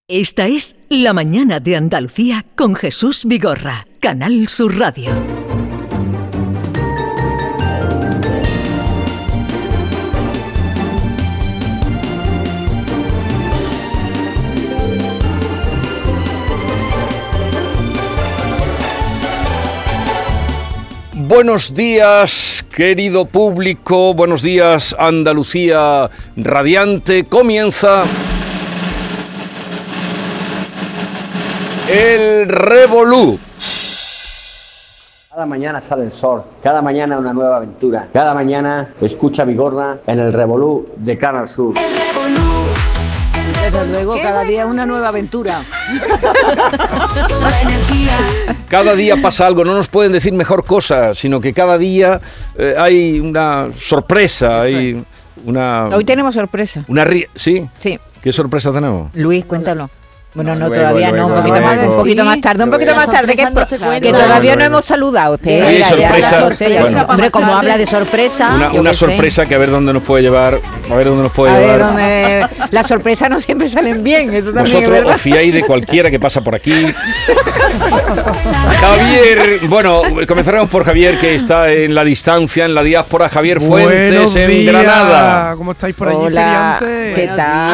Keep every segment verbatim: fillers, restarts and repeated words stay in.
Esta es La Mañana de Andalucía con Jesús Vigorra, Canal Sur Radio. Buenos días, querido público, buenos días, Andalucía radiante. Comienza el Revolú. Cada mañana sale el sol, cada mañana una nueva aventura, cada mañana escucha Vigorra en el Revolú de Canal Sur. Desde luego, cada día una nueva aventura. Cada día pasa algo, no nos pueden decir mejor cosa, sino que cada día eh, hay una sorpresa, hay una... Hoy tenemos sorpresa. Una ri- ¿Sí? Sí. ¿Qué sorpresa tenemos? Luis, cuéntalo. Bueno, no, Luego, todavía luego, no, un poquito, luego. más, un poquito más tarde, un poquito más tarde, que, no se cuenta. que todavía Luego. no hemos saludado. Espera, Oye, ya, ya, sorpresa. José, ya, Bueno. hombre, como habla de sorpresa, Una, yo una qué sé. sorpresa que a ver dónde nos puede llevar, a ver dónde nos puede A ver, llevar. donde las sorpresas no siempre salen bien, eso también es Vosotros verdad. os fiáis de cualquiera que pasa por aquí. Javier, bueno, comenzaremos por Javier, que está en la distancia, en la diáspora. Javier Fuentes, Buenos en días. Granada. ¿Cómo estáis por allí, Hola, feriantes? ¿qué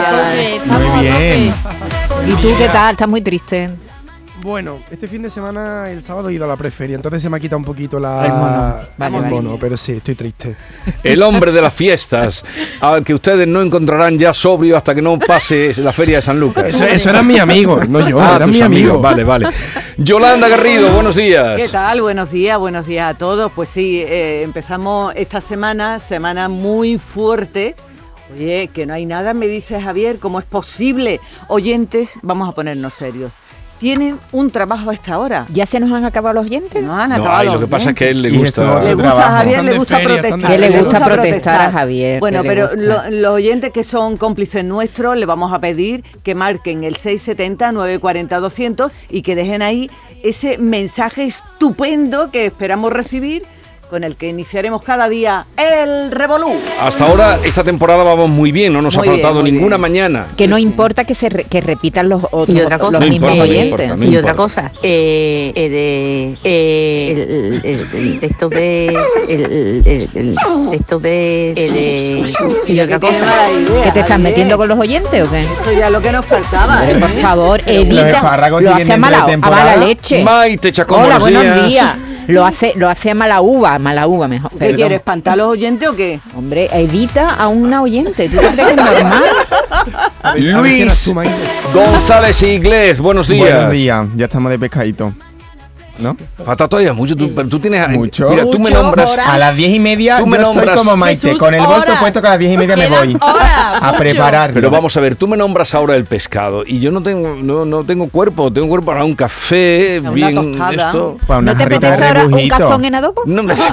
tal? Muy bien. ¿Y tú qué tal? ¿Estás muy triste? Bueno, este fin de semana, el sábado, he ido a la preferia, entonces se me ha quitado un poquito la... El mono. Vale, el vale. mono, pero sí, estoy triste. El hombre de las fiestas, al que ustedes no encontrarán ya sobrio hasta que no pase la feria de San Lucas. Eso, eso eran mis amigos, no yo, Ah, eran tus mis amigos, amigos. vale, vale. Yolanda Garrido, buenos días. ¿Qué tal? Buenos días, buenos días a todos. Pues sí, eh, empezamos esta semana, semana muy fuerte. Oye, que no hay nada, me dice Javier, ¿cómo es posible? Oyentes, vamos a ponernos serios. Tienen un trabajo a esta hora. ¿Ya se nos han acabado los dientes? Se nos han No, acabado ay, lo los que pasa es que a él le Y gusta. eso- Le gusta a trabajo. Javier, Están le de gusta feria, están de protestar. Que le feria. gusta protestar a Javier. Bueno, que le pero gusta. lo- los oyentes que son cómplices nuestros, le vamos a pedir que marquen el seis setenta, nueve cuarenta, doscientos y que dejen ahí ese mensaje estupendo que esperamos recibir, con el que iniciaremos cada día el Revolú. Hasta ahora, esta temporada vamos muy bien, no nos Muy ha bien, faltado muy ninguna bien. mañana. Que no importa que se re- que repitan los otros, Y otra cosa, los No mismos importa, no oyentes. importa, no Y otra importa. cosa, eh, eh, de, eh, el, el, el texto de, el, el, el, el texto de, el, eh, y otra Qué cosa, mala idea, ¿Que te estás Javier. metiendo con los oyentes o qué? Esto ya es lo que nos faltaba. ¿eh? Por favor, los evita. espárragos Lo siguen hace a dentro de mala, a temporada. mala leche. Maite Chacón, Hola, buenos buenos días. días. Lo hace, lo hace a mala uva, mala uva mejor. ¿Qué Perdón. quieres, espantar a los oyentes o qué? Hombre, evita a una oyente. ¿Tú te crees que es normal? A ver- a ver si eras Luis tú, Maite. González Iglesias, buenos días. Buenos días, ya estamos de pescadito. ¿No? Falta todavía mucho, tú, pero tú tienes... Mucho. Mira, tú me Mucho, nombras... horas. A las diez y media Tú me yo estoy nombras- como Maite, Jesús, con el bolso horas. puesto que a las diez y media me voy a preparar. Pero vamos a ver, tú me nombras ahora el pescado y yo no tengo no, no tengo cuerpo, tengo cuerpo para un café, Una bien tostada. esto. Para una ¿No te jarrita de apetece ahora un rebujito. cazón en adobo? No me...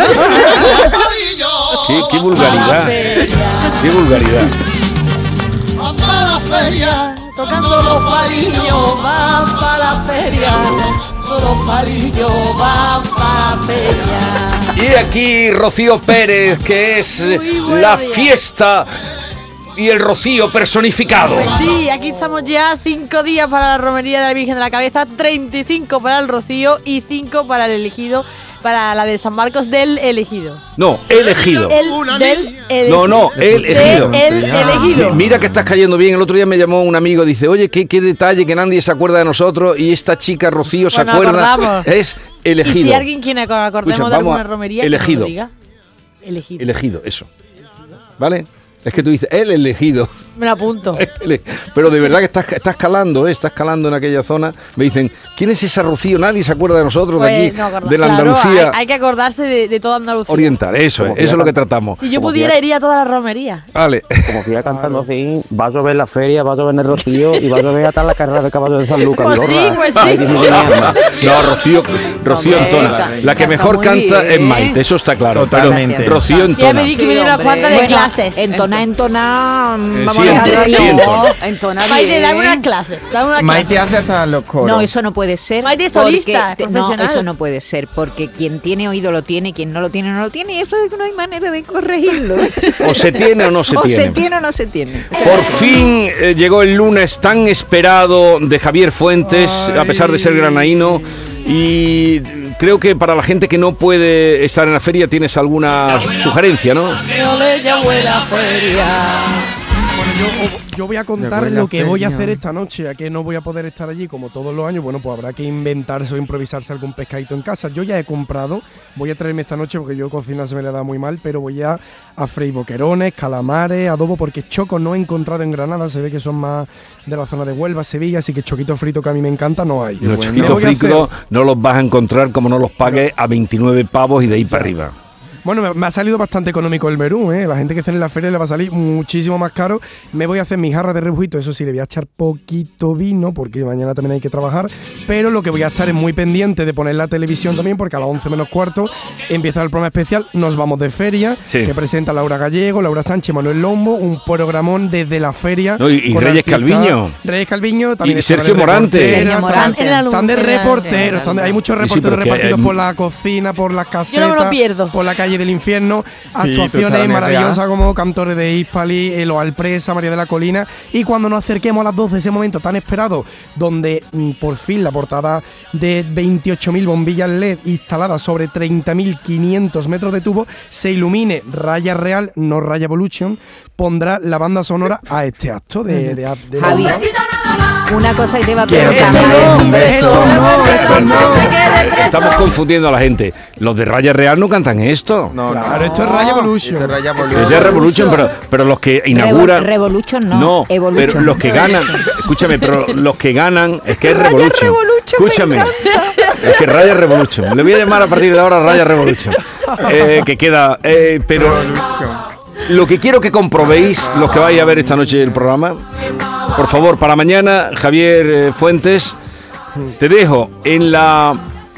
qué, qué vulgaridad. Qué vulgaridad. Van para la feria, tocando los palillos, van para la feria, todos los palillos van para la feria. Y aquí Rocío Pérez, que es la fiesta y el rocío personificado. Sí, aquí estamos ya, cinco días para la romería de la Virgen de la Cabeza, treinta y cinco para el Rocío y cinco para el elegido, para la de San Marcos del elegido. No, elegido. El del elegido. No, no, el De elegido. el Mi- elegido. Mira que estás cayendo bien. El otro día me llamó un amigo, dice, oye, qué, qué detalle que nadie se acuerda de nosotros y esta chica Rocío se Pues nos acuerda. acordamos. Es Y elegido. si alguien quiere que acordemos Escucha, de vamos alguna a- romería, que elegido. nos lo diga. Elegido. Elegido, eso. ¿Vale? Es que tú dices, el elegido. Me lo apunto. Ele- Pero de verdad que estás, estás calando, ¿eh? Estás calando en aquella zona. Me dicen, ¿quién es esa Rocío? Nadie se acuerda de nosotros, de Pues, aquí, no acordar- de la claro, Andalucía hay, hay que acordarse de, de toda Andalucía. oriental. Eso es, eso es lo que tratamos. Si yo Como pudiera, que- iría a toda la romería. Vale. Como siga cantando así, va a llover la feria, va a llover el Rocío y va a llover hasta la carrera de caballos de San Lucas. Pues sí, Vigorra. pues sí. Ahí disminuyendo. No, Rocío, Rocío Hombre, entona. canta- La que canta mejor muy canta bien. es Maite, eso está claro. Totalmente. Pero Rocío Ya entona. me di que me Sí, dio una hombre. cuanta de Bueno, clases. Entona, entona. Eh, Vamos sí, a siento, siento. Entona bien. Maite, dame unas clases. Dame unas Maite clases. hace hasta los coros. No, eso no puede ser. Maite es porque solista, te- no, profesional. eso no puede ser, porque quien tiene oído lo tiene, quien no lo tiene no lo tiene, y eso es que no hay manera de corregirlo. O se tiene o no se o tiene. se tiene o no se tiene. Por fin eh, llegó el lunes tan esperado de Javier Fuentes, a pesar de ser granaíno. Y creo que para la gente que no puede estar en la feria tienes alguna sugerencia, ¿no? Bueno, yo, yo voy a contar buena lo que voy a feria. hacer esta noche, a que no voy a poder estar allí como todos los años. Bueno, pues habrá que inventarse o improvisarse algún pescadito en casa. Yo ya he comprado, voy a traerme esta noche porque yo cocina se me le da muy mal, pero voy a, a freír boquerones, calamares, adobo, porque choco no he encontrado en Granada, se ve que son más de la zona de Huelva, Sevilla, así que choquito frito que a mí me encanta no hay. Los bueno. chiquitos Me voy a fritos no los vas a encontrar como no los pagues a veintinueve pavos y de ahí para arriba. Bueno, me, me ha salido bastante económico el menú, ¿eh? La gente que esté en la feria le va a salir muchísimo más caro. Me voy a hacer mi jarra de rebujito, eso sí, le voy a echar poquito vino porque mañana también hay que trabajar. Pero lo que voy a estar es muy pendiente de poner la televisión también porque a las once menos cuarto empieza el programa especial Nos Vamos de Feria, Sí. que presenta Laura Gallego, Laura Sánchez, Manuel Lombo, un programón desde la feria. No, y- y con Reyes artistas- Calviño. Reyes Calviño, también Y estará Sergio de Morante. reportero, Sergio están- Morante. En la luz, Están de en la- reporteros, están de- hay muchos Sí, sí, reporteros porque, repartidos eh, por la cocina, por las casetas, me lo pierdo. por la calle del infierno, tú actuaciones estarás en maravillosas Real. como Cantores de Hispali, Elo Alpresa, María de la Colina, y cuando nos acerquemos a las doce, ese momento tan esperado, donde mm, por fin la portada de veintiocho mil bombillas L E D instaladas sobre treinta mil quinientos metros de tubo, se ilumine Raya Real, no Raya Evolution, pondrá la banda sonora a este acto de... de, de- de- Javi, una cosa que te va a Quiero preguntar. Esto no, Javi. esto no, esto no. Estamos confundiendo a la gente. Los de Raya Real no cantan esto. No, Claro, no. esto es Raya Evolution. Eso es Raya Es Evolution. de Revolution, pero, pero los que inauguran... Revol- Revolution no, No, Evolution. pero los que ganan, escúchame, pero los que ganan es que es Raya Revolution. Revolution, me Escúchame, es que Raya Revolution. Le voy a llamar a partir de ahora Raya Revolution. Eh, que queda, eh, pero lo que quiero que comprobéis, los que vais a ver esta noche el programa, por favor, para mañana, Javier eh, Fuentes, te dejo en la...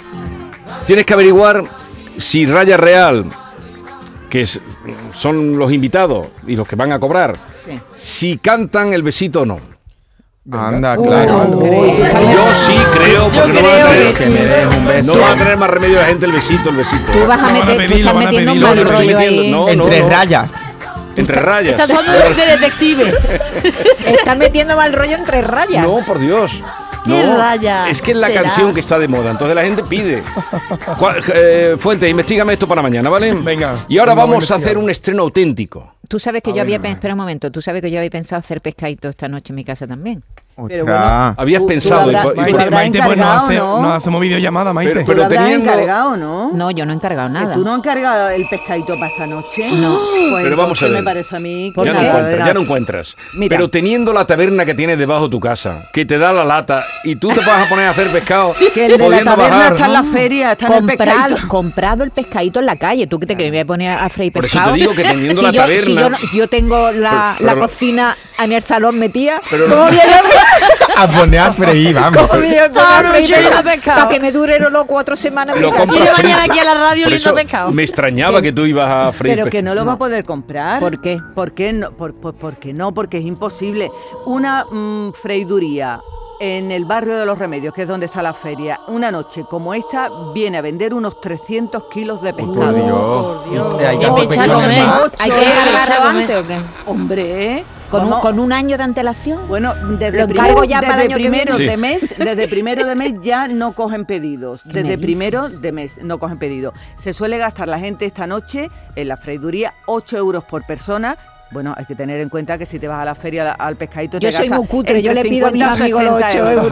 Tienes que averiguar si Raya Real, que es- son los invitados y los que van a cobrar, Sí. si cantan el besito o no. Anda, claro. Uy, tú sabes- Yo sí creo, porque Yo no van a creo tener, Que me des un beso. no va a tener más remedio la gente el besito, el besito. Tú vas a Lo van a meter, tú pedir, lo estás van a metiendo un pedir. mal No, no, estoy rollo metiendo- ahí. no. Entre rayas. Entre rayas. Estás hablando de, de detective. Estás metiendo mal rollo entre rayas. No, por Dios. ¿Qué No, raya es que es la será? canción que está de moda, entonces la gente pide. Juan- eh, Fuente, investígame esto para mañana, ¿vale? Venga, Y ahora vamos a vamos a investigar. hacer un estreno auténtico. Tú sabes que A yo había ver. pensado, espera un momento, tú sabes que yo había pensado hacer pescadito esta noche en mi casa también. Pero Ostras. Habías Tú- tú pensado. y habrás- po- y po- Maite, habrás Maite, pues nos, encargado, hace, ¿no? nos hacemos videollamada, Maite. Pero- Tú lo habrás teniendo- encargado, ¿no? No, yo no he encargado ¿Que nada. ¿Tú no has encargado el pescadito para esta noche? No. Pues Pero vamos a entonces ver. me parece a mí ¿Por que ya, no qué? nada, encuentras, nada. ya no encuentras. Mira. Pero teniendo la taberna que tienes debajo de tu casa, que te da la lata, y tú te vas a poner a hacer pescado, Que el de la pudiendo taberna bajar. está en la feria, está en el Comprado, pescadito. comprado el pescadito en la calle. ¿Tú qué te crees? Me voy a poner a freír Por eso pescado. te digo que teniendo si la yo, taberna- Si yo, no- yo tengo la, Pero- la pero- cocina en el salón metida, Pero- ¿cómo voy a A poner a freír, vamos. ¿Cómo voy a poner Ah, a no, freír yo no pescado? pescado. Para que me dure los cuatro semanas. en Lo mi casa. compras Viene mañana frito. aquí a la radio Por oliendo eso pescado. me extrañaba que tú ibas a freír Pero que pescado. no lo va a poder comprar. ¿Por qué? ¿Por qué no? Por, por- ¿por qué no? Porque es imposible. Una mm, freiduría en el barrio de los Remedios, que es donde está la feria, una noche como esta viene a vender unos trescientos kilos de pescado. Por Dios. Por Dios. Y hay que Qué hacer pechado, pescado ¿eh? más. ¿Hay que Sí, encargarlo échame. antes o qué? Hombre, ¿Con un, vamos- ¿Con un año de antelación? Bueno, desde Lo primero, encargo ya para el desde año que primero viene. de mes, desde primero de mes ya no cogen pedidos. ¿Qué me Desde dices? primero de mes no cogen pedidos. Se suele gastar la gente esta noche en la freiduría ocho euros por persona. Bueno, hay que tener en cuenta que si te vas a la feria al pescadito Yo te soy gastas muy cutre, yo entre le pido a mis cincuenta amigos los sesenta ocho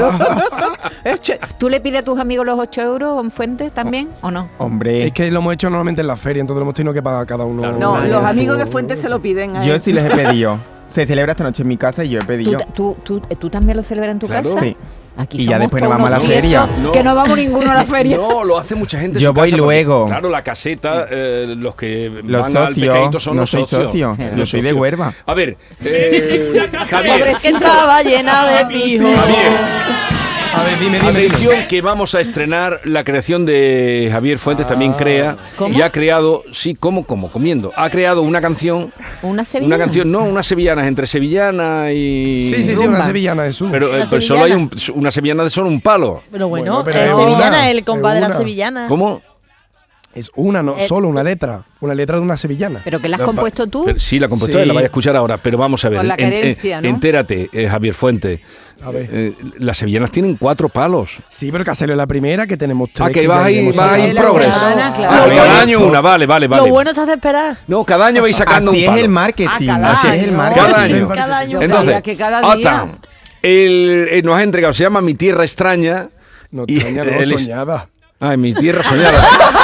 euros. ¿Tú le pides a tus amigos los ocho euros en Fuentes también o no? Hombre, Es que lo hemos hecho normalmente en la feria, entonces lo hemos tenido que pagar cada uno. Claro. No, Vale, los su- amigos de Fuentes se lo piden a yo él. sí les he pedido. Se celebra esta noche en mi casa y yo he ¿Tú, pedido. tú, tú, tú también lo celebras en tu Claro. casa? Sí. Aquí Y ya somos después nos todos vamos a la unos feria. tiesos No. Que no vamos ninguno a la feria. No, lo hace mucha gente. en Yo su voy casa, porque, luego. Claro, la caseta, eh, los que Los van al socios. pescadito son No los soy socios. socio. Sí, Yo los soy de socios. Huelva. A ver, eh, Javier. Que estaba llena de pijos. Javier, A ver, dime, dime, Atención, dime. que vamos a estrenar la creación de Javier Fuentes, también crea. ¿Cómo? Y ha creado, sí, ¿cómo, cómo? Comiendo. Ha creado una canción, Una sevillana. una canción, no, unas sevillanas, entre sevillana y... Sí, sí, sí, una sevillana de su. Pero, eh, Una pues solo hay sevillana. un, una sevillana de solo un palo. Pero bueno, Bueno, pero es es sevillana, una, el compadre de es la una. sevillana. ¿Cómo? Es una, no Eh, solo una letra. Una letra de una sevillana. ¿Pero que la has No, compuesto pa- tú? pero sí, la he compuesto, Sí. la vais a escuchar ahora, pero vamos a ver. Con la en- en- querencia, ¿no? Entérate, eh, Javier Fuentes. A ver. Eh, las sevillanas tienen cuatro palos. Sí, pero que ha salido la primera, que tenemos tres. Ah, que ya vas ahí, iremos vas ahí en sacando. progress. semana, claro. Ah, Lo cada bueno- año una, vale, vale, vale. Lo bueno se hace esperar. No, cada año vais sacando Así un es palo. el marketing. Ah, cada así es año. el marketing. Cada año. Cada año. Entonces, Creía que cada día. Otan, el, eh, nos ha entregado, se llama Mi Tierra Extraña. No, y extraña, no, él es- soñada. Ay, Mi Tierra Soñada.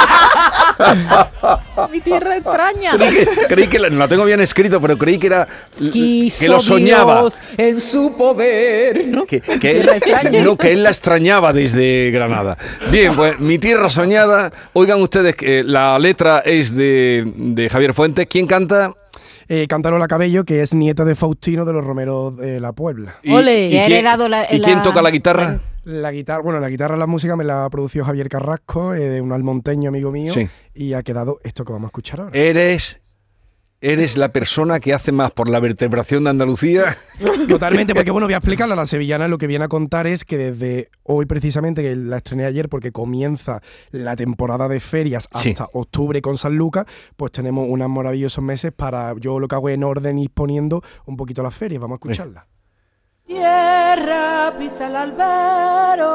Mi tierra extraña. creí que, creí que la, no la tengo bien escrito, pero creí que era Quiso que lo soñaba. Dios en su poder, ¿no? Que, que él, no, que él la extrañaba desde Granada. Bien, pues Mi Tierra Soñada. Oigan ustedes que la letra es de, de Javier Fuentes. ¿Quién canta? Eh, Cantarola Cabello, que es nieta de Faustino de los Romeros de la Puebla. Y, Ole. y Y ha quién, heredado la- ¿y quién la- toca la guitarra? La guitarra, bueno, la guitarra, la música me la ha producido Javier Carrasco, eh, un almonteño amigo mío, Sí. y ha quedado esto que vamos a escuchar ahora. Eres, eres la persona que hace más por la vertebración de Andalucía. Totalmente, porque bueno, voy a explicarla. La sevillana lo que viene a contar es que desde hoy precisamente, que la estrené ayer porque comienza la temporada de ferias Sí. hasta octubre con San Lucas, pues tenemos unos maravillosos meses para, yo lo que hago en orden y poniendo un poquito las ferias. Vamos a escucharla. Tierra pisa el albero,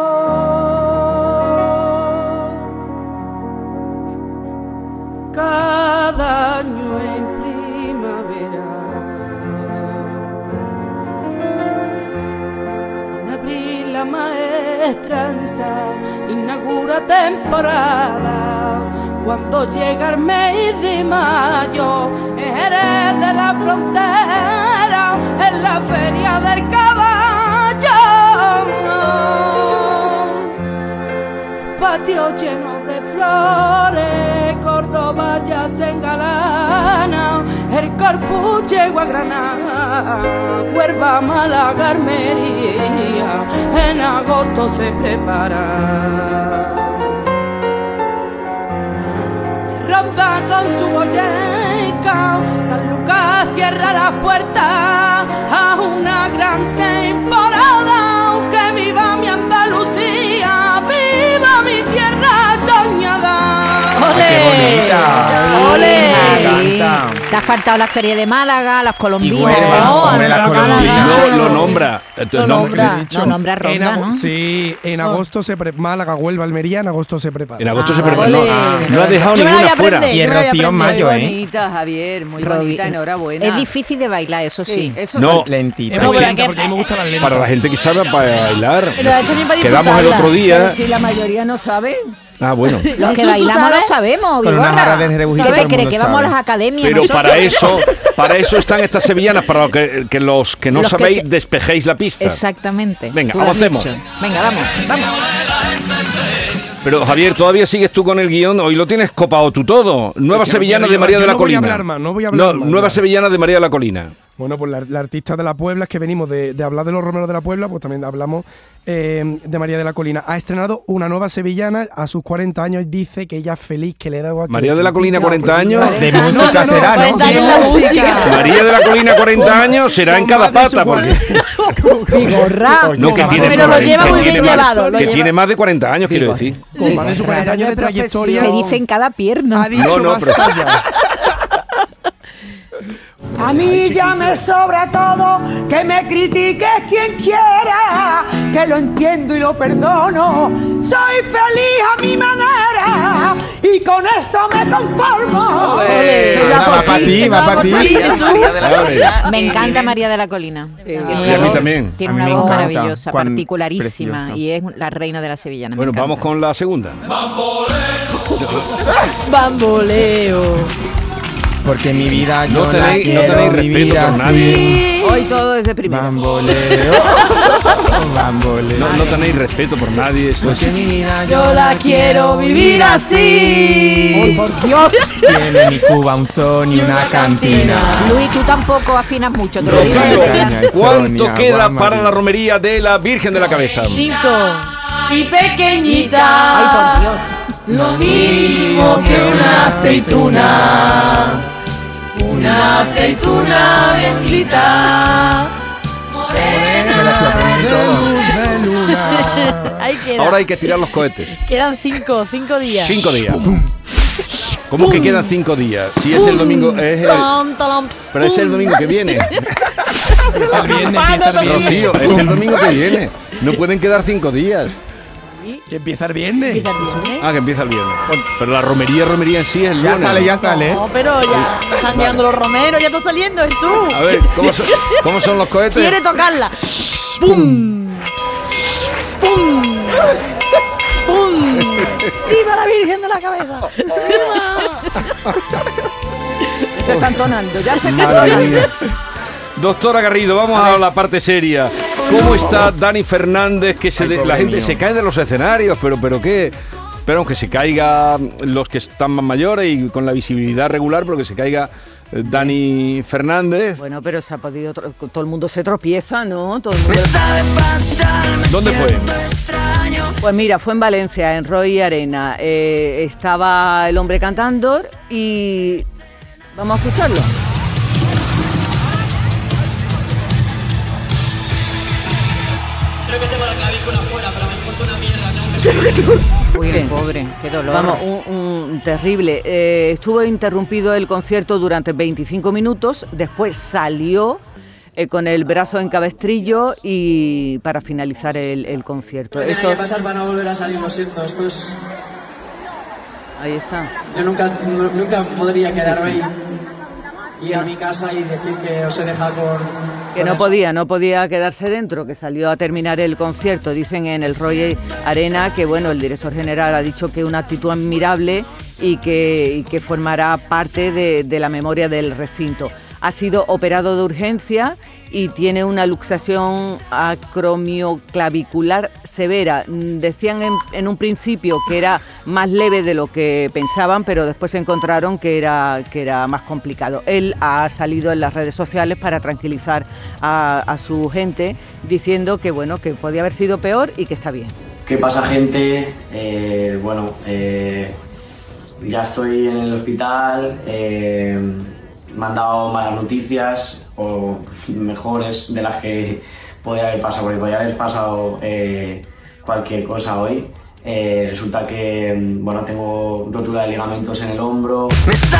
cada año en primavera, en abril la maestranza inaugura temporada. Cuando llega el mes de mayo, en Jerez de la Frontera, en la feria del caballo, patio lleno de flores, Córdoba ya se engalana, el Corpus llegó a Granada, Huelva, Málaga, Almería, en agosto se prepara. Ronda con su boyeca, San Lucas cierra la puerta a una gran temporada. Que viva mi Andalucía, viva mi tierra soñada. ¡Ole! ¡Qué bonita! ¡Ole! Me encanta. Te ha faltado la feria de Málaga, las colombinas. Y Huelva, No, hombre, la no, colombina. No, lo nombra. Entonces, Lo no- nombra. No, nombra En ronda, ago- ¿no? Sí, en agosto se prepara. Málaga, Huelva, Almería, en agosto se prepara. En agosto Ah, se prepara. No, ole. no ha dejado Yo me la voy ninguna a fuera. aprender. Y el Yo me voy a Rocío en aprender. mayo, Muy ¿eh? bonita, Javier, muy Robi- bonita, enhorabuena. Es difícil de bailar, eso sí. eso No. sí. Lentita. Es No, muy pero lenta, que- porque a mí me gustan las lentas. Para la gente que sabe para bailar. Pero es también para Quedamos el disfrutarla. otro día. Pero si la mayoría no sabe. Ah, bueno. Los que Eso tú bailamos sabes. lo sabemos, Con una Vigorra. jarra de rebujito ¿Qué todo te el crees? mundo Que vamos a sabe. las academias Pero nosotros? para eso, para eso están estas sevillanas, para que, que los que no Los que sabéis se- despejéis la pista. Exactamente. Venga, Tú lo has avancemos. dicho. Venga, vamos, vamos. Pero Javier, todavía sigues tú con el guión, hoy lo tienes copado tú todo. Nueva Es que no sevillana quiero de María llevar- de yo la no voy a Colina. hablar más, no voy a hablar No, más, Nueva ya. sevillana de María de la Colina. Bueno, pues la, la artista de la Puebla, es que venimos de, de hablar de los romeros de la Puebla, pues también hablamos eh, de María de la Colina. Ha estrenado una nueva sevillana a sus cuarenta años, dice que ella es feliz, que le da igual. que- María de la Colina, cuarenta años. De música no, será, ¿no? cuarenta años la música. María de la Colina, cuarenta años, será en Con cada más de su pata. Porque, Vigorra. no, que Con tiene, Pero lo lleva que muy tiene bien más, llevado, lo que lleva- tiene más de cuarenta años, quiero Vigor. decir. Con más de sus cuarenta años de Claro, de trayectoria. Se dice en cada pierna. Ha dicho No, no, pero- basta ya. A mí ya me sobra todo, que me critiques quien quiera, que lo entiendo y lo perdono, soy feliz a mi manera y con eso me conformo. Ole. Va, va para ti, va para ti. Vale. Me encanta María de la Colina. Sí. Tiene Y una a mí voz- también. Tiene A mí una me voz encanta. maravillosa, Cuán particularísima. preciosa. Y es la reina de la sevillana. me Bueno, encanta. vamos con la segunda. Bamboleo. Porque mi vida yo No tenéis- la no quiero tenéis respeto vivir por nadie. así. Hoy todo es de primera. Bamboleo, bamboles. No, no tenéis respeto por nadie. Esto es... Porque mi vida Yo la quiero vivir así. ¡Ay, por Dios! Tiene ni Cuba, un son y una cantina. Luis, tú tampoco afinas mucho, te lo digo. Rocío, Caña, ¿cuánto Estonia, queda Guamari. para la romería de la Virgen de la Cabeza? Cinco. Y pequeñita. Ay, por Dios. Lo mismo que una aceituna. Una aceituna bendita. De luna. Ahí queda. Ahora hay que tirar los cohetes. Quedan cinco, cinco días. Cinco días. ¿Cómo que quedan cinco días? Si es el domingo... Es el... Tolom, tolom, Pero es el domingo que viene. Empieza el viernes, empieza el viernes. Rocío, es el domingo que viene. No pueden quedar cinco días. Que empieza el viernes. Empieza el viernes. Ah, que empieza el viernes. Pero la romería, romería en sí es el Ya lunes. sale, ya sale. No, pero ya están llegando los romeros, ya está saliendo, es tú. A ver, ¿cómo son, cómo son los cohetes? Quiere tocarla. ¡Pum! ¡Pum! ¡Pum! ¡Viva la Virgen de la Cabeza! Se está entonando, ya se está Madre entonando. mía. Doctora Garrido, vamos a, la parte seria. ¿Cómo está Dani Fernández? Que se Ay, de- pobre la gente mío. se cae de los escenarios, pero pero qué. Pero aunque se caiga los que están más mayores y con la visibilidad regular, pero que se caiga eh, Dani Fernández. Bueno, pero se ha podido... tro- Todo el mundo se tropieza, ¿no? Todo el mundo... ¿Dónde fue? Pues mira, fue en Valencia, en Roy Arena. Eh, estaba el hombre cantando y... Vamos a escucharlo. Creo que tengo la clavícula fuera, pero me importa una mierda, tengo que subir. Uy, pobre, qué dolor. Vamos, un, un terrible. Eh, estuvo interrumpido el concierto durante veinticinco minutos, después salió eh, con el brazo en cabestrillo y para finalizar el, el concierto. Tiene Esto, que pasar para no volver a salir, lo siento, esto es... ahí está. Yo nunca, nu- nunca podría quedarme ahí, ir a mi casa y decir que os he dejado con... Que con no eso. podía, no podía quedarse dentro, que salió a terminar el concierto. Dicen en el Roy Arena que bueno, el director general ha dicho que una actitud admirable y que, y que formará parte de, de la memoria del recinto. Ha sido operado de urgencia y tiene una luxación acromioclavicular severa. Mm, Decían en, en un principio que era más leve de lo que pensaban, pero después encontraron que era, que era más complicado. Él ha salido en las redes sociales para tranquilizar a, a su gente, diciendo que bueno, que podía haber sido peor y que está bien. ¿Qué pasa, gente? Eh, bueno, eh, ya estoy en el hospital, eh, me han dado malas noticias, o mejores de las que podría haber pasado, porque podría haber pasado eh, cualquier cosa hoy. Eh, resulta que, bueno, tengo rotura de ligamentos en el hombro.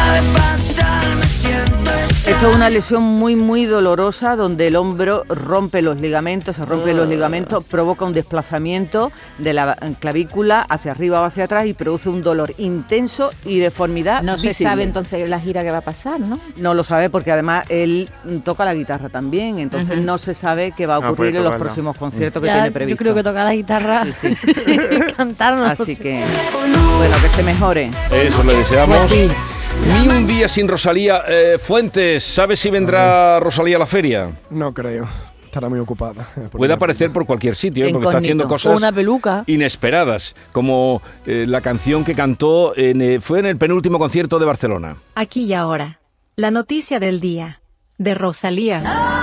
Esto es una lesión muy muy dolorosa donde el hombro rompe los ligamentos, se rompe los ligamentos, provoca un desplazamiento de la clavícula hacia arriba o hacia atrás y produce un dolor intenso y deformidad No se visible. sabe entonces la gira que va a pasar, ¿no? No lo sabe porque además él toca la guitarra también, entonces Ujú. no se sabe qué va a Ah, ocurrir puede en los tocarla. próximos conciertos que Ya, tiene yo previsto. creo que toca la guitarra. Sí, sí. Cantar, no Así sé. que, bueno, que se mejore. Eso le deseamos. Pues sí. Ni un día sin Rosalía. Eh, Fuentes, ¿sabes si vendrá Rosalía a la feria? No creo. Estará muy ocupada. Puede aparecer por cualquier sitio, ¿eh? Porque está haciendo Incógnito. cosas Con una peluca. inesperadas, como eh, la canción que cantó, en, eh, fue en el penúltimo concierto de Barcelona. Aquí y ahora. La noticia del día. De Rosalía.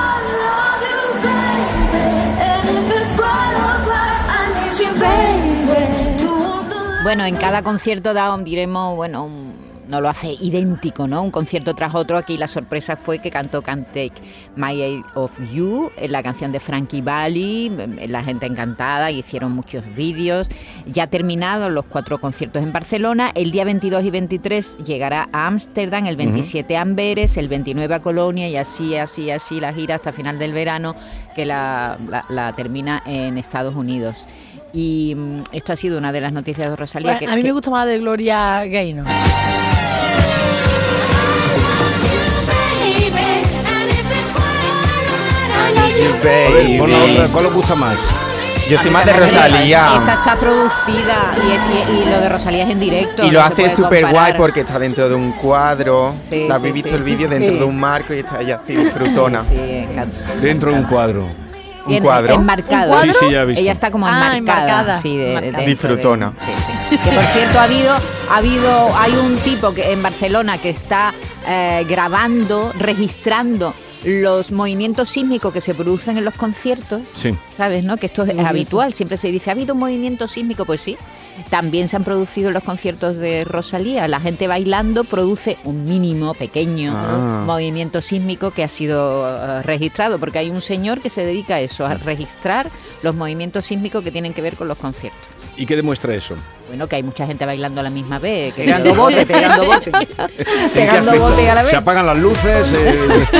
Bueno, en cada concierto dado diremos, bueno, un- no lo hace idéntico, ¿no? Un concierto tras otro. Aquí la sorpresa fue que cantó Can't Take My Eye Off You, en la canción de Frankie Valli, la gente encantada, y hicieron muchos vídeos. Ya terminados los cuatro conciertos en Barcelona, el día veintidós y veintitrés llegará a Ámsterdam, el veintisiete a Amberes, el veintinueve a Colonia, y así, así, así la gira hasta final del verano, que la, la- la termina en Estados Unidos. Y mm, esto ha sido una de las noticias de Rosalía. Bueno, que, a mí que- me gusta más la de Gloria Gaynor. Baby. Pon la otra, ¿cuál os gusta más? Yo soy A mí más de también. Rosalía. Esta está producida y, y- y lo de Rosalía es en directo. Y lo no se hace puede súper guay comparar. porque está dentro de un cuadro. Sí, ¿La sí, habéis visto sí. el vídeo? Dentro Sí. de un marco y está ella así disfrutona. Sí, encanta. Dentro de un cuadro. Un Tiene- cuadro. Enmarcado. ¿Un cuadro? Sí, sí, ya he visto. Ella está como Ah, enmarcada. enmarcada. Sí, de, Enmarcada. dentro Disfrutona. de- sí, sí. Que por cierto, ha habido, ha habido, hay un tipo que en Barcelona que está eh, grabando, registrando los movimientos sísmicos que se producen en los conciertos. Sí. ¿Sabes, no? Que esto es habitual. Siempre se dice, ¿ha habido un movimiento sísmico? Pues sí. También se han producido en los conciertos de Rosalía. La gente bailando produce un mínimo, pequeño Ah. movimiento sísmico que ha sido eh, registrado, porque hay un señor que se dedica a eso, a registrar los movimientos sísmicos que tienen que ver con los conciertos. ¿Y qué demuestra eso? Bueno, que hay mucha gente bailando a la misma vez, que Pegando bote, pegando bote. ¿En qué Pegando aspecto? bote a la vez. Se apagan las luces. eh,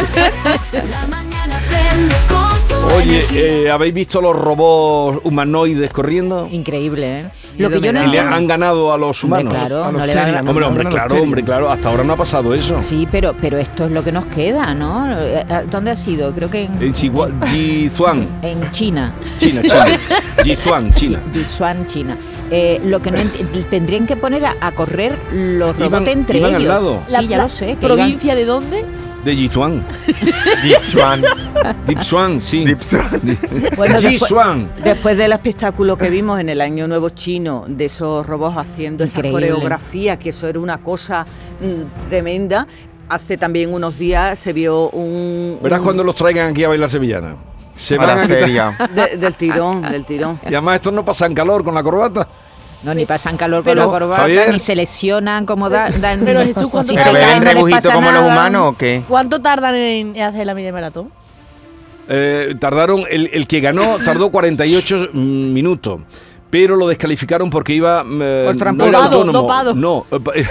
Oye, eh, ¿habéis visto los robots humanoides corriendo? Increíble, ¿eh? Lo que Miedo yo no me Y le entiendo. han ganado a los Hombre, humanos. claro, A los no le va a- Terian, Hombre, hombre, a los claro, Terian. hombre, claro. Hasta ahora no ha pasado eso. Sí, pero, pero esto es lo que nos queda, ¿no? Eh, eh, ¿Dónde ha sido? Creo que en, En Chihua- Jizuan, en China. China, China. Jizuan, China. Jizuan, China. Eh, lo que no ent- tendrían que poner a, a correr los Iban- robots entre iban al ellos. lado. Sí, ya la lo sé. que ¿Provincia de dónde? De Jizuan. Jichuan. Dipsuan, sí. Dipsuan. Bueno, después, Jizuan. después del espectáculo que vimos en el Año Nuevo Chino, de esos robots haciendo esa Increíble. coreografía, que eso era una cosa mm, tremenda, hace también unos días se vio un... Verás un- cuando los traigan aquí a bailar sevillana. Se A van la a quitar- feria. de- del tirón, del tirón. Y además estos no pasan calor con la corbata. No, ni pasan calor con Pero, la corbata, Javier. ni se lesionan como da- dan. Pero, Jesús, ¿cuánto si te se ¿Se caen, ven caen, no les rebujito pasa como los nada. humanos o qué? ¿Cuánto tardan en, en hacer la media maratón? Eh, tardaron, el, el que ganó tardó cuarenta y ocho mm, minutos. Pero lo descalificaron porque iba eh, Por no tramposo. era Dopado, autónomo. dopado. No, eh,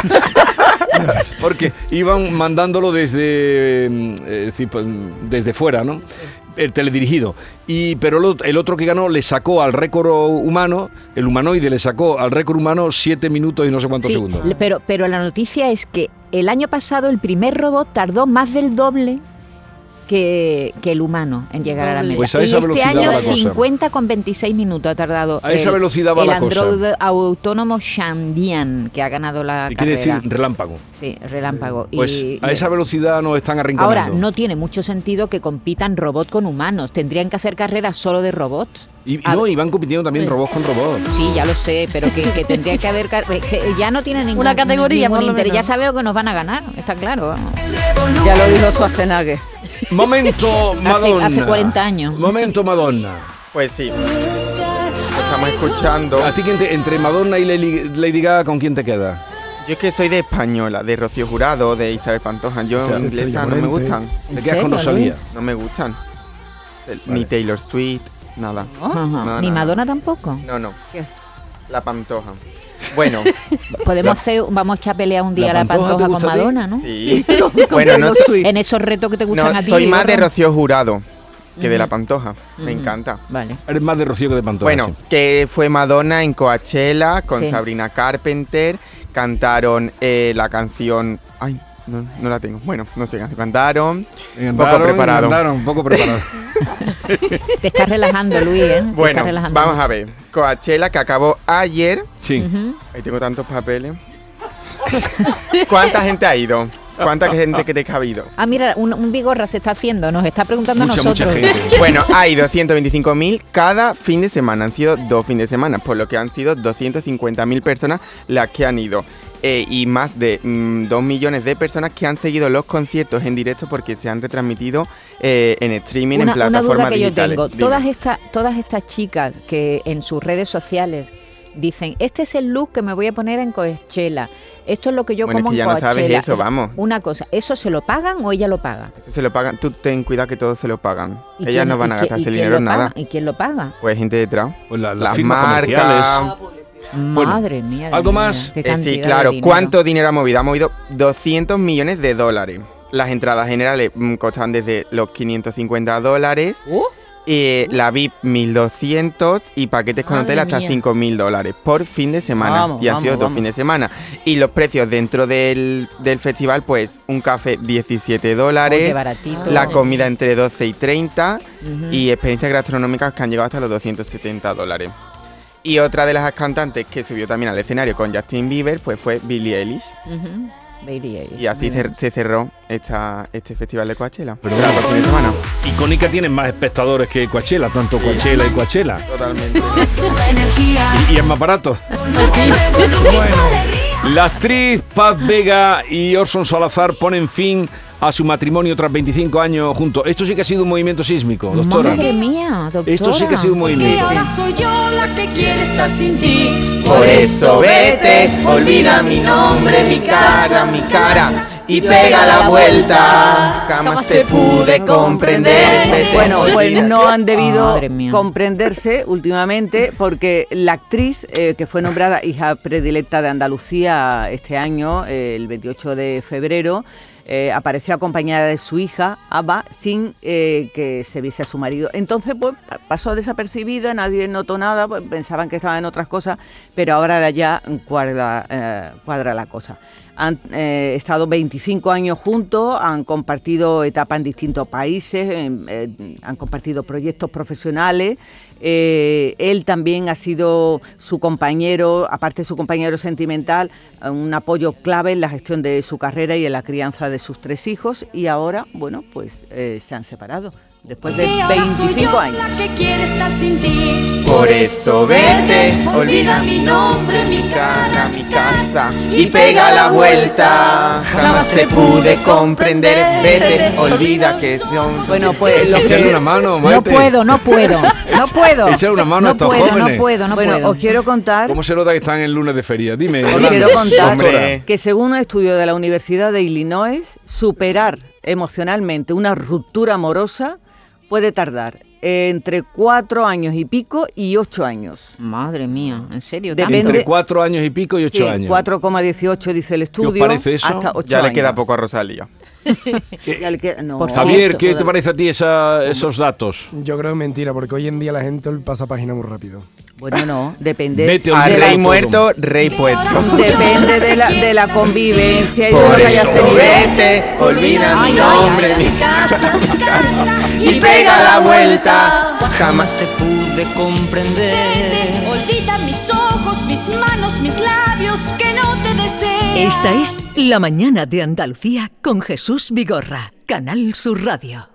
porque iban mandándolo desde mm, eh, es decir, pues, desde fuera, ¿no? El teledirigido. Y pero el, ot- el otro que ganó le sacó al récord humano, el humanoide le sacó al récord humano siete minutos y no sé cuántos Sí, segundos. le- pero, pero la noticia es que el año pasado el primer robot tardó más del doble que, que el humano en llegar a la media. Pues a y esa este velocidad año va la cosa. cincuenta con veintiséis minutos ha tardado A esa el, velocidad va el la cosa. androide autónomo Shandian, que ha ganado la ¿Qué quiere carrera. decir relámpago? Sí, relámpago. Pues y, a esa velocidad nos están arrinconando. Ahora, no tiene mucho sentido que compitan robot con humanos. Tendrían que hacer carreras solo de robots. Y, y A no, ver. y van compitiendo también robots con robots. Sí, ya lo sé, pero que, que tendría que haber... car- que ya no tiene ningún, Una categoría, ningún por lo interés. menos. Ya sabemos que nos van a ganar, está claro. vamos. Ya lo dijo Schwarzenegger. Momento Madonna. hace cuarenta años. Momento Madonna. Pues sí. Estamos escuchando. ¿A ti quién te- entre Madonna y Lady, Lady Gaga con quién te queda? Yo es que soy de española, de Rocío Jurado, de Isabel Pantoja. Yo O sea, de inglesas Estrella no me Morente. gustan. ¿Te quedas con serio, Rosalía? No me gustan. El- Vale. Ni Taylor Swift, nada. Ajá. No, Ni no, Madonna tampoco. No, no. ¿Qué? La Pantoja. Bueno, Podemos hacer, vamos a echar pelea un día ¿La a la Pantoja te Pantoja con gusta a ti? Madonna, ¿no? sí. Bueno, no, so- En esos retos que te gustan no a ti. soy más de Vigorra. Rocío Jurado que de Ujú. La Pantoja. Me Ujú. encanta. Vale. Eres más de Rocío que de Pantoja. Bueno, sí. que fue Madonna en Coachella con Sí. Sabrina Carpenter. Cantaron eh, la canción. Ay, no, no la tengo. Bueno, no sé, cantaron. Engandaron, poco preparado. engandaron, poco preparado. Te estás relajando, Luis, ¿eh? Te estás Bueno, relajando vamos mucho. a ver. Coachella que acabó ayer. Sí. Ujú. Ahí tengo tantos papeles. ¿Cuánta gente ha ido? ¿Cuánta gente crees que ha habido? Ah, mira, un, un Vigorra se está haciendo, nos está preguntando Mucha, a nosotros. mucha gente. Bueno, ha ido ciento veinticinco mil cada fin de semana. Han sido dos fines de semana, por lo que han sido doscientas cincuenta mil personas las que han ido. Eh, y más de mm, dos millones de personas que han seguido los conciertos en directo porque se han retransmitido eh, en streaming, Una, en una plataformas duda que yo digitales. tengo. Dime. Todas estas, todas estas chicas que en sus redes sociales dicen, este es el look que me voy a poner en Coachella, esto es lo que yo Bueno, como es que en ya no sabes Coachella. eso, O sea, vamos. Una cosa, ¿eso se lo pagan o ella lo paga? Eso se lo pagan. Tú ten cuidado que todos se lo pagan. ¿Y Ellas quién- no van a y quién- gastarse y el quién dinero lo en nada. paga? ¿Y quién lo paga? Pues gente detrás. Pues la- las Las firmas marcas. comerciales. Bueno, Madre mía. de ¿algo mi vida, más? qué Eh, cantidad sí, de claro. dinero. ¿Cuánto dinero ha movido? Ha movido doscientos millones de dólares. Las entradas generales mm, costan desde los quinientos cincuenta dólares. Uh, Eh, la V I P mil doscientos y paquetes con Madre hotel hasta mía. cinco mil dólares por fin de semana. Vamos, y han vamos, sido dos vamos. fines de semana. Y los precios dentro del, del festival, pues un café diecisiete Oye, dólares, baratito. la comida entre doce y treinta Ujú. y experiencias gastronómicas que han llegado hasta los doscientos setenta dólares. Y otra de las cantantes que subió también al escenario con Justin Bieber, pues fue Billie Eilish. Ujú. Bailey Eilish. Y así Muy bien. cer- se cerró esta, este festival de Coachella. Pero Pero bueno, fin de semana. Icónica tiene más espectadores que Coachella, tanto Coachella y Coachella. Totalmente. Y, y es más barato. La actriz Paz Vega y Orson Salazar ponen fin a su matrimonio tras veinticinco años juntos. Esto sí que ha sido un movimiento sísmico, doctora. Madre mía, doctora. Esto sí que ha sido un movimiento. soy yo la que quiere estar sin ti. Por eso vete, olvida mi nombre, mi cara, mi cara y pega la vuelta. Jamás te pude comprender. Vete, Bueno, pues olvida. no han debido Madre mía. comprenderse últimamente porque la actriz eh, que fue nombrada hija predilecta de Andalucía este año, eh, el veintiocho de febrero, eh, apareció acompañada de su hija, Aba, sin eh, que se viese a su marido. Entonces, pues, pa- pasó desapercibida, nadie notó nada, pues, pensaban que estaban en otras cosas, pero ahora ya cuadra, eh, cuadra la cosa. Han eh, estado veinticinco años juntos, han compartido etapas en distintos países, eh, eh, han compartido proyectos profesionales. Eh, él también ha sido su compañero, aparte de su compañero sentimental, un apoyo clave en la gestión de su carrera y en la crianza de sus tres hijos. Y ahora, bueno, pues eh, se han separado después de Que ahora soy veinticinco yo años. la que quiere estar sin ti. Por eso vete, olvida mi nombre, mi cara, mi casa y pega la vuelta. Jamás te pude comprender. Vete, olvida que son. Bueno, pues lo Echarle que... una mano, No Maite. puedo, no puedo. No puedo. Echar una mano a no estos puedo, jóvenes. No puedo, no bueno, puedo. os quiero contar... ¿Cómo se nota que están en lunes de feria? Dime. Os Yolanda. quiero contar Hombre. que según un estudio de la Universidad de Illinois, superar emocionalmente una ruptura amorosa puede tardar entre cuatro años y pico y ocho años. Madre mía, ¿en serio? Depende- ¿Tanto? Entre cuatro años y pico y ocho Sí, años. cuatro coma dieciocho dice el estudio. parece eso? Hasta ocho Ya le años. queda poco a Rosalía. Ya le queda- no. Por Javier, cierto, ¿qué te todavía- parece a ti esa- esos datos? Yo creo que es mentira, porque hoy en día la gente pasa página muy rápido. Bueno, no, depende. Vete, A hombre, rey autónomo. muerto, rey puesto. Depende de la, de la convivencia y de Por lo que haya eso tenido. vete, olvida mi nombre, mi casa, mi casa y pega la vuelta. Jamás te pude comprender. Olvida mis ojos, mis manos, mis labios que no te desean. Esta es La Mañana de Andalucía con Jesús Vigorra, Canal Sur Radio.